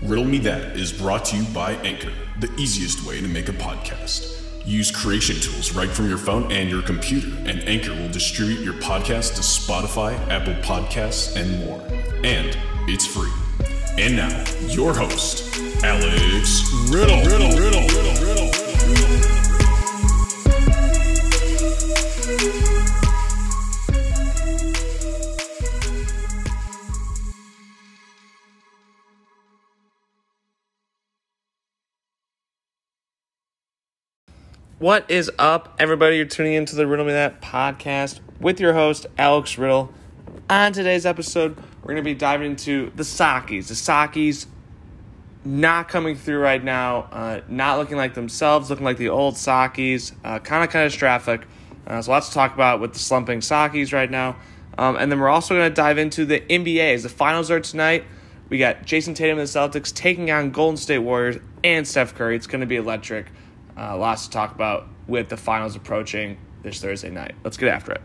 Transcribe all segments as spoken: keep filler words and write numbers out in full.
Riddle Me That is brought to you by Anchor, the easiest way to make a podcast. Use creation tools right from your phone and your computer, and Anchor will distribute your podcast to Spotify, Apple Podcasts, and more. And it's free. And now, your host, Alex Riddle. Riddle, Riddle, Riddle, Riddle, Riddle. What is up, everybody? You're tuning into the Riddle Me That podcast with your host, Alex Riddle. On today's episode, we're going to be diving into the Sockys. The Sockys not coming through right now, uh, not looking like themselves, looking like the old Sockys, uh, kind of catastrophic. Uh, so lots to talk about with the slumping Sockys right now. Um, and then we're also going to dive into the N B A. As the finals are tonight, we got Jason Tatum and the Celtics taking on Golden State Warriors and Steph Curry. It's going to be electric. Uh, lots to talk about with the finals approaching this Thursday night. Let's get after it.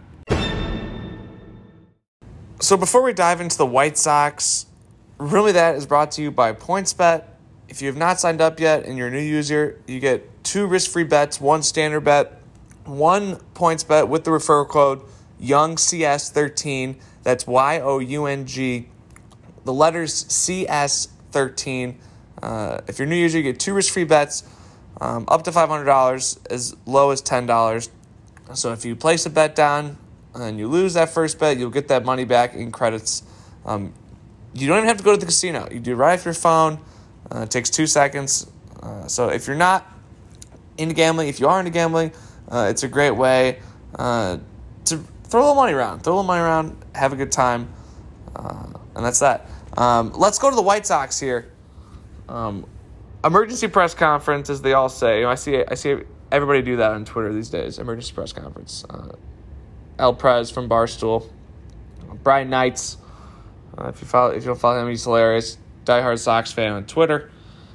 So before we dive into the White Sox, really that is brought to you by PointsBet. If you have not signed up yet and you're a new user, you get two risk-free bets, one standard bet, one PointsBet with the referral code Young C S thirteen. That's Y O U N G. The letters C S thirteen. Uh, if you're a new user, you get two risk-free bets. Um, up to five hundred dollars, as low as ten dollars. So if you place a bet down and you lose that first bet, you'll get that money back in credits. Um, you don't even have to go to the casino. You do it right off your phone. Uh, it takes two seconds. Uh, so if you're not into gambling, if you are into gambling, uh, it's a great way uh, to throw a little money around. Throw a little money around, have a good time, uh, and that's that. Um, let's go to the White Sox here. Um Emergency press conference, as they all say. You know, I see I see everybody do that on Twitter these days. Emergency press conference. Uh, El Prez from Barstool. Brian Knights. Uh, if you follow, if you don't follow him, he's hilarious. Diehard Sox fan on Twitter.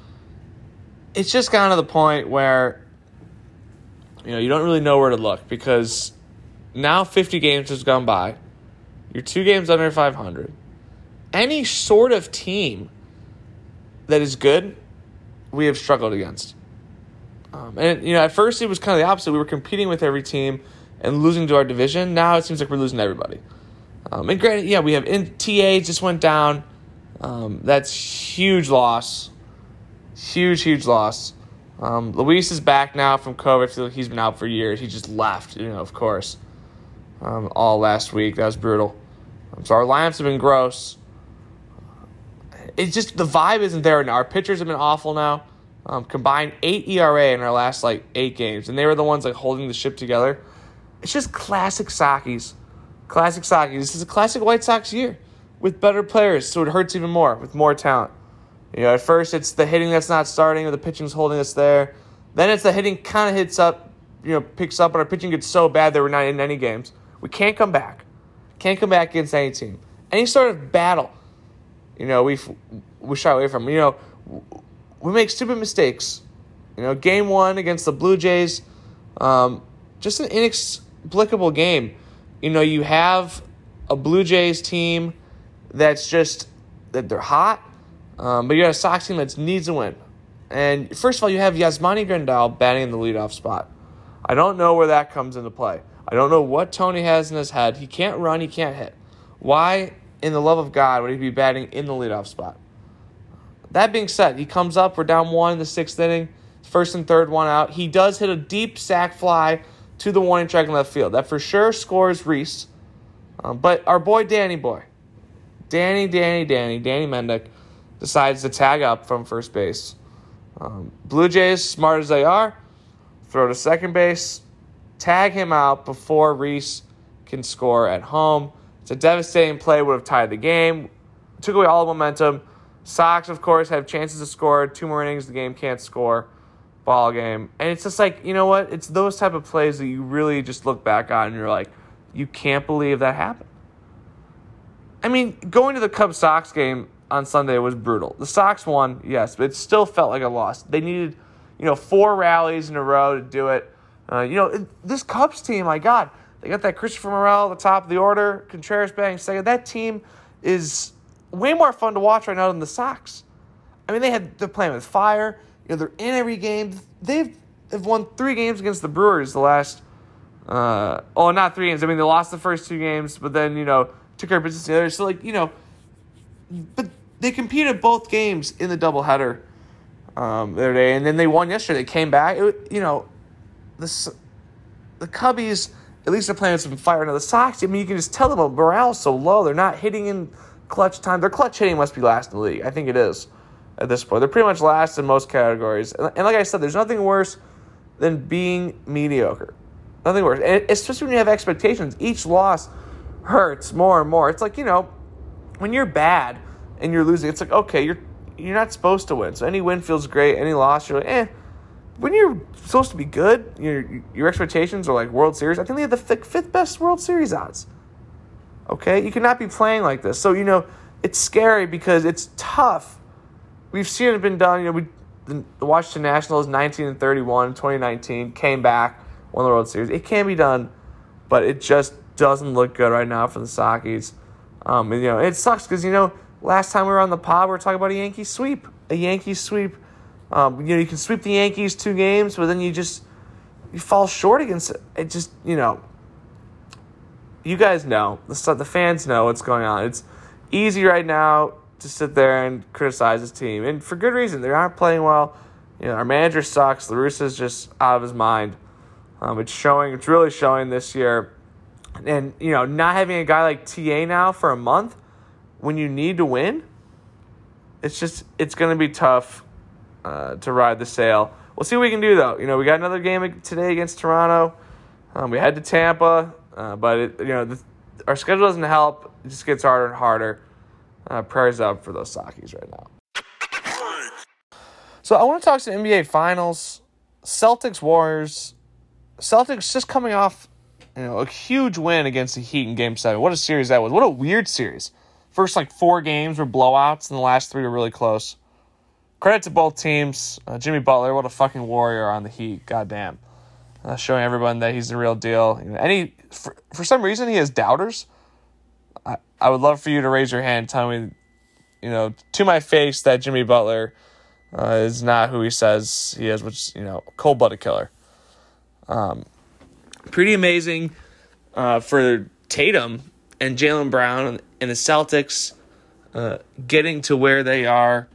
It's just gotten to the point where, you know, you don't really know where to look, because now fifty games has gone by. You're two games under five hundred. Any sort of team that is good, we have struggled against. Um, and, you know, at first it was kind of the opposite. We were competing with every team and losing to our division. Now it seems like we're losing to everybody. Um, and granted, yeah, we have in, T A just went down. Um, that's huge loss. Huge, huge loss. Um, Luis is back now from COVID. I feel like he's been out for years. He just left, you know, of course, um, all last week. That was brutal. Um, so our lineups have been gross. It's just the vibe isn't there now. Our pitchers have been awful now. Um, combined eight E R A in our last like eight games, and they were the ones like holding the ship together. It's just classic Sockys, classic Sockys. This is a classic White Sox year with better players, so it hurts even more with more talent. You know, at first it's the hitting that's not starting, or the pitching's holding us there. Then it's the hitting kind of hits up, you know, picks up, but our pitching gets so bad that we're not in any games. We can't come back, can't come back against any team, any sort of battle. You know, we we shy away from. You know, we make stupid mistakes. You know, game one against the Blue Jays, um, just an inexplicable game. You know, you have a Blue Jays team that's just that they're hot, um, but you got a Sox team that needs to win. And first of all, you have Yasmani Grandal batting in the leadoff spot. I don't know where that comes into play. I don't know what Tony has in his head. He can't run. He can't hit. Why, in the love of God, would he be batting in the leadoff spot? That being said, he comes up. We're down one in the sixth inning. First and third, one out. He does hit a deep sac fly to the warning track in left field. That for sure scores Reese. Um, but our boy Danny Boy, Danny, Danny, Danny, Danny Mendick, decides to tag up from first base. Um, Blue Jays, smart as they are, throw to second base, tag him out before Reese can score at home. It's a devastating play, would have tied the game, took away all the momentum. Sox, of course, have chances to score. Two more innings, the game can't score. Ball game. And it's just like, you know what? It's those type of plays that you really just look back on and you're like, you can't believe that happened. I mean, going to the Cubs-Sox game on Sunday was brutal. The Sox won, yes, but it still felt like a loss. They needed, you know, four rallies in a row to do it. Uh, you know, it, this Cubs team, my God, they got that Christopher Morel at the top of the order, Contreras batting second. That team is way more fun to watch right now than the Sox. I mean, they had they're playing with fire. You know, they're in every game. They've they've won three games against the Brewers the last. Uh, oh, not three games. I mean, they lost the first two games, but then you know took care of business the other. So like you know, but they competed both games in the doubleheader um, the other day, and then they won yesterday. They came back. It, you know, the the Cubbies at least they're playing with some fire. Now the Sox, I mean, you can just tell them the morale's so low. They're not hitting in clutch time. Their clutch hitting must be last in the league. I think it is at this point. They're pretty much last in most categories. And, and like I said, there's nothing worse than being mediocre. Nothing worse. And especially when you have expectations. Each loss hurts more and more. It's like, you know, when you're bad and you're losing, it's like, okay, you're you're not supposed to win. So any win feels great. Any loss, you're like, eh. When you're supposed to be good, your your expectations are like World Series. I think they had the fifth best World Series odds. Okay? You cannot be playing like this. So, you know, it's scary because it's tough. We've seen it been done. You know, we the, the Washington Nationals, nineteen and thirty-one, twenty nineteen, came back, won the World Series. It can be done, but it just doesn't look good right now for the Sockys. Um, and, you know, it sucks because, you know, last time we were on the pod, we were talking about a Yankee sweep. A Yankee sweep. Um, you know, you can sweep the Yankees two games, but then you just you fall short against it. It just, you know, you guys know, the the fans know what's going on. It's easy right now to sit there and criticize this team, and for good reason. They aren't playing well. You know, our manager sucks. La Russa's just out of his mind. Um, it's showing. It's really showing this year. And you know, not having a guy like T A now for a month when you need to win, it's just it's going to be tough. Uh, to ride the sail. We'll see what we can do, though. You know, we got another game today against Toronto. Um, we head to Tampa, uh, but it, you know, the, our schedule doesn't help. It just gets harder and harder. Uh, prayers up for those Sockys right now. So I want to talk some N B A Finals. Celtics Warriors. Celtics just coming off, you know, a huge win against the Heat in Game Seven. What a series that was! What a weird series. First like four games were blowouts, and the last three were really close. Credit to both teams. Uh, Jimmy Butler, what a fucking warrior on the Heat. Goddamn. Uh, showing everyone that he's the real deal. You know, any for, for some reason, he has doubters. I, I would love for you to raise your hand and tell me, you know, to my face that Jimmy Butler uh, is not who he says he is, which is, you know, cold-blooded killer. Um, pretty amazing uh, for Tatum and Jaylen Brown and the Celtics uh, getting to where they are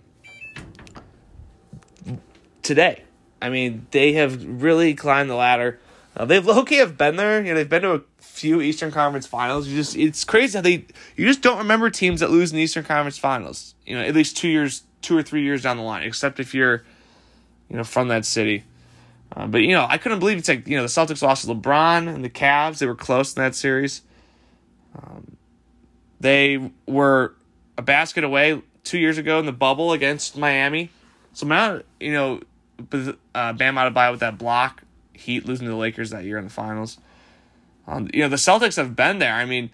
today. I mean, they have really climbed the ladder. Uh, they've okay have been there. You know, they've been to a few Eastern Conference Finals. You just it's crazy how they you just don't remember teams that lose in the Eastern Conference Finals. You know, at least two years, two or three years down the line, except if you're, you know, from that city. Uh, but you know, I couldn't believe it's like you know the Celtics lost to LeBron and the Cavs. They were close in that series. Um, they were a basket away two years ago in the bubble against Miami. So now you know. Uh, Bam Adebayo with that block, Heat losing to the Lakers that year in the finals. Um, you know the Celtics have been there. I mean,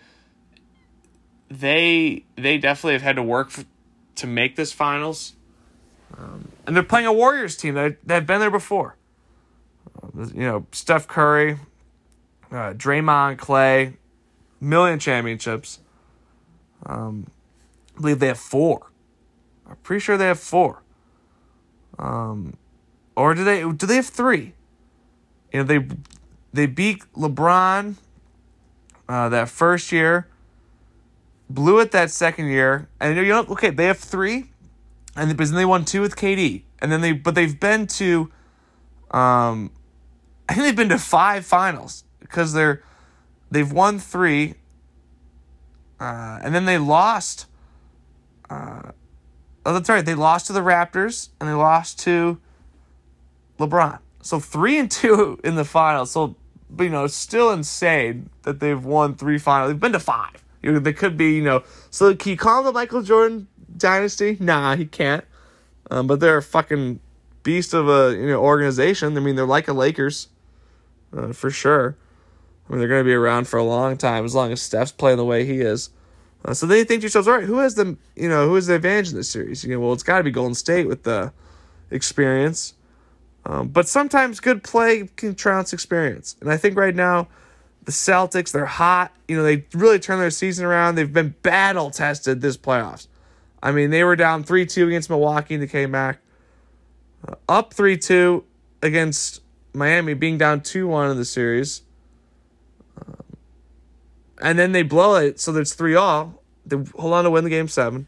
they they definitely have had to work for, to make this finals, um, and they're playing a Warriors team that that have been there before. Uh, you know, Steph Curry, uh, Draymond, Clay, million championships. Um, I believe they have four. I'm pretty sure they have four. Um. Or do they do they have three? You know, they they beat LeBron uh, that first year, blew it that second year, and you know, okay, they have three, and then they won two with K D, and then they but they've been to, um, I think they've been to five finals because they're they've won three, uh, and then they lost. Uh, oh, that's right, they lost to the Raptors and they lost to LeBron. So three and two in the finals. So, you know, it's still insane that they've won three finals. They've been to five. You know, they could be, you know. So can you call them the Michael Jordan dynasty? Nah, he can't. Um, but they're a fucking beast of a you know organization. I mean, they're like a Lakers, uh, for sure. I mean, they're going to be around for a long time as long as Steph's playing the way he is. Uh, so then you think to yourselves, all right, who has the you know who has the advantage in this series? You know, well, it's got to be Golden State with the experience. Um, but sometimes good play can trounce experience. And I think right now, the Celtics, they're hot. You know, they really turned their season around. They've been battle-tested this playoffs. I mean, they were down three two against Milwaukee. They came back. Uh, up three two against Miami, being down two one in the series. Um, and then they blow it, so there's three all. They hold on to win the game seven.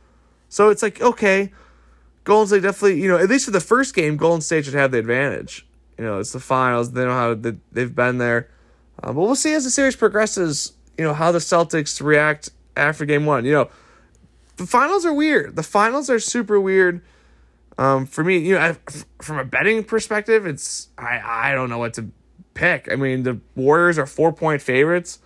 So it's like, okay, Golden State definitely, you know, at least for the first game, Golden State should have the advantage. You know, it's the finals. They know how they, they've been there. Uh, but we'll see as the series progresses, you know, how the Celtics react after game one. You know, the finals are weird. The finals are super weird. Um, for me, you know, I, from a betting perspective, it's I, I don't know what to pick. I mean, the Warriors are four-point favorites.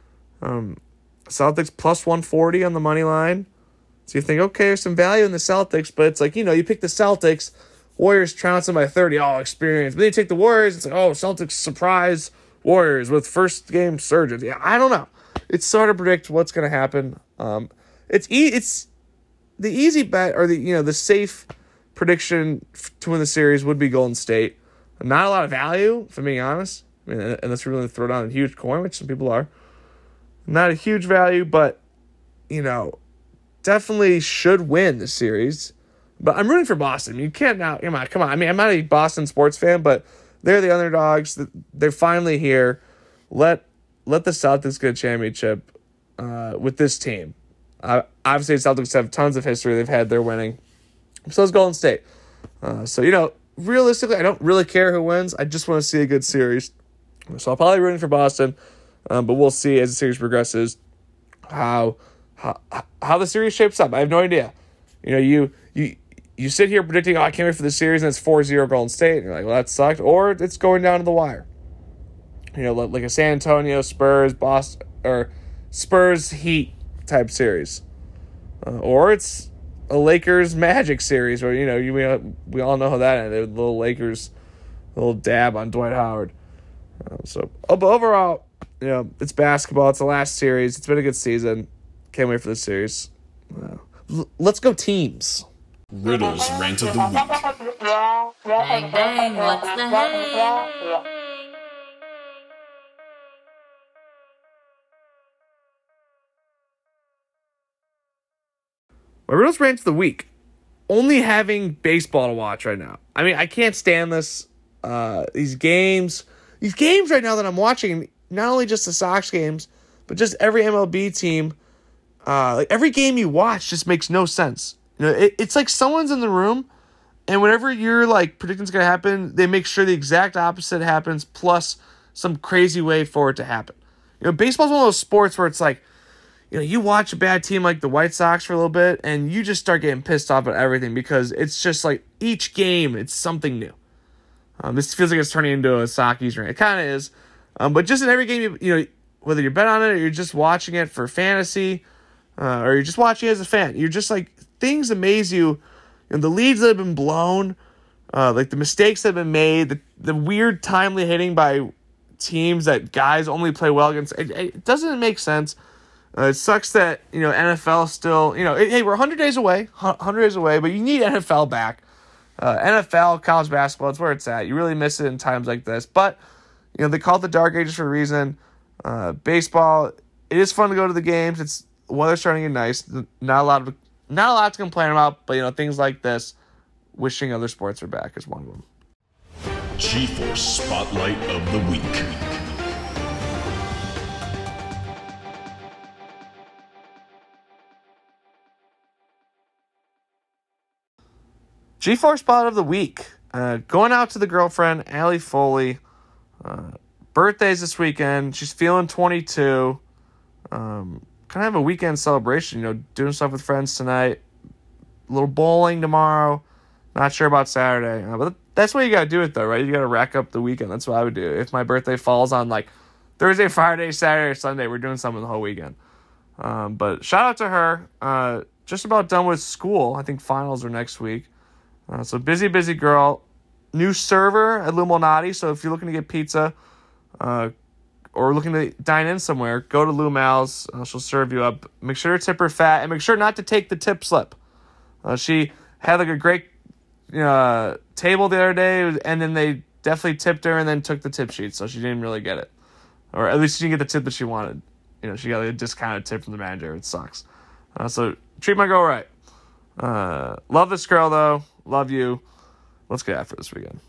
Um, Celtics plus one forty on the money line. So you think, okay, there's some value in the Celtics, but it's like, you know, you pick the Celtics, Warriors trounce them by thirty, all experience. But then you take the Warriors, it's like, oh, Celtics surprise Warriors with first game surges. Yeah, I don't know. It's hard to predict what's going to happen. Um, it's e- it's the easy bet, or the you know the safe prediction to win the series would be Golden State. Not a lot of value, if I'm being honest. I mean, unless you're willing to throw down a huge coin, which some people are. Not a huge value, but you know, definitely should win the series. But I'm rooting for Boston. You can't now. Come on, come on. I mean, I'm not a Boston sports fan, but they're the underdogs. They're finally here. Let let the Celtics get a championship uh, with this team. Uh, obviously, the Celtics have tons of history. They've had their winning. So does Golden State. Uh, so, you know, realistically, I don't really care who wins. I just want to see a good series. So I'll probably rooting for Boston. Um, but we'll see as the series progresses how how how the series shapes up. I have no idea. You know, you you you sit here predicting, oh, I can't wait for the series, and it's four zero Golden State. And you're like, well, that sucked. Or it's going down to the wire. You know, like a San Antonio, Spurs, Boston, or Spurs Heat type series. Uh, or it's a Lakers Magic series where, you know, you we, we all know how that ended. The little Lakers, a little dab on Dwight Howard. Uh, so, but overall, you know, it's basketball. It's the last series. It's been a good season. Can't wait for the series. Uh, l- let's go teams. Riddle's Rant of the Week. Bang, bang, what's the hey? My Riddle's Rant of the Week. Only having baseball to watch right now. I mean, I can't stand this. Uh, these games. These games right now that I'm watching, not only just the Sox games, but just every M L B team. Uh, like every game you watch just makes no sense. You know, it, it's like someone's in the room, and whatever you're like predicting is going to happen, they make sure the exact opposite happens, plus some crazy way for it to happen. You know, baseball's one of those sports where it's like, you know, you watch a bad team like the White Sox for a little bit, and you just start getting pissed off at everything because it's just like each game, it's something new. Um, this feels like it's turning into a Sockies rant. It kind of is. Um, but just in every game, you, you know, whether you bet on it or you're just watching it for fantasy, uh, or you're just watching it as a fan, you're just like, things amaze you. You know, the leads that have been blown, uh, like the mistakes that have been made, the, the weird timely hitting by teams that guys only play well against. It, it doesn't make sense. Uh, it sucks that, you know, N F L still, you know, it, hey, we're one hundred days away, one hundred days away, but you need N F L back. Uh, N F L, college basketball, it's where it's at. You really miss it in times like this. But, you know, they call it the Dark Ages for a reason. Uh, baseball, it is fun to go to the games. It's weather's starting to get nice. Not a lot of, not a lot to complain about, but, you know, things like this, wishing other sports are back is one of them. G-Force Spotlight of the Week. G-Force Spot of the Week. Uh, going out to the girlfriend, Allie Foley. Uh, birthday's this weekend. She's feeling twenty-two. Um, kind of have a weekend celebration, you know, doing stuff with friends tonight. A little bowling tomorrow. Not sure about Saturday. Uh, but that's what you got to do it, though, right? You got to rack up the weekend. That's what I would do. If my birthday falls on, like, Thursday, Friday, Saturday, or Sunday, we're doing something the whole weekend. Um, but shout out to her. Uh, just about done with school. I think finals are next week. Uh, so busy, busy girl. New server at Lou Malnati. So if you're looking to get pizza uh, or looking to dine in somewhere, go to Lou Mal's. Uh, she'll serve you up. Make sure to tip her fat and make sure not to take the tip slip. Uh, she had like a great uh, table the other day, and then they definitely tipped her and then took the tip sheet, so she didn't really get it. Or at least she didn't get the tip that she wanted. You know, she got like a discounted tip from the manager. It sucks. Uh, so treat my girl right. Uh, love this girl, though. Love you. Let's get after this weekend.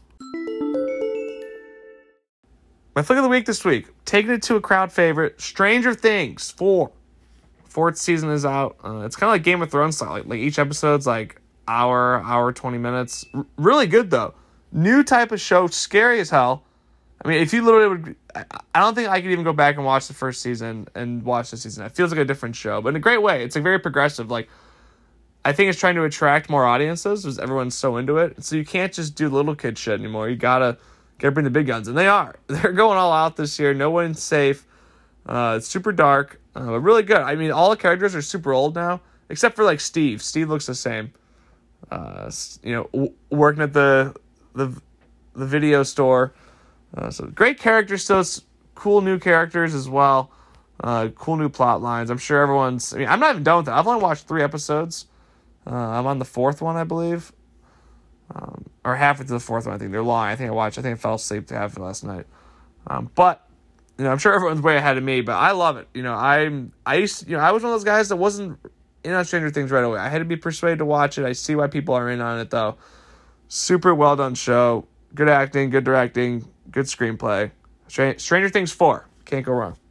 My flick of the week this week, taking it to a crowd favorite, Stranger Things four. Fourth season is out. Uh, it's kind of like Game of Thrones style. Like, like each episode's like hour, hour, twenty minutes. R- really good, though. New type of show, scary as hell. I mean, if you literally would... I don't think I could even go back and watch the first season and watch the season. It feels like a different show, but in a great way. It's like very progressive. Like, I think it's trying to attract more audiences because everyone's so into it. So you can't just do little kid shit anymore. You gotta... Gotta bring the big guns, and they are. They're going all out this year. No one's safe. Uh, it's super dark, uh, but really good. I mean, all the characters are super old now, except for like Steve. Steve looks the same. Uh, you know, w- working at the the the video store. Uh, so great characters, still cool new characters as well. Uh, cool new plot lines. I'm sure everyone's. I mean, I'm not even done with that. I've only watched three episodes. Uh, I'm on the fourth one, I believe. Um, or half into the fourth one, I think. They're long. I think I watched, I think I fell asleep to half of it last night. Um, but, you know, I'm sure everyone's way ahead of me, but I love it. You know, I'm, I used, you know, I was one of those guys that wasn't in on Stranger Things right away. I had to be persuaded to watch it. I see why people are in on it, though. Super well done show. Good acting, good directing, good screenplay. Stranger Things four. Can't go wrong.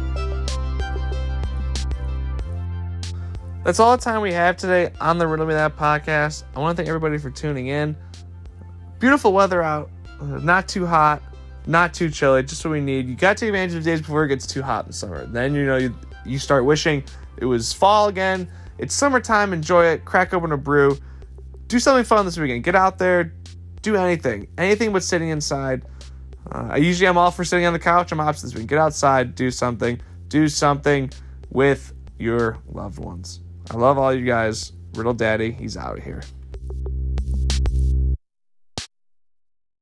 That's all the time we have today on the Riddle Me That podcast. I want to thank everybody for tuning in. Beautiful weather out. Not too hot. Not too chilly. Just what we need. You got to take advantage of days before it gets too hot in the summer. Then, you know, you, you start wishing it was fall again. It's summertime. Enjoy it. Crack open a brew. Do something fun this weekend. Get out there. Do anything. Anything but sitting inside. Uh, I usually am all for sitting on the couch. I'm opposite this week. Get outside. Do something. Do something with your loved ones. I love all you guys. Riddle Daddy, he's out of here.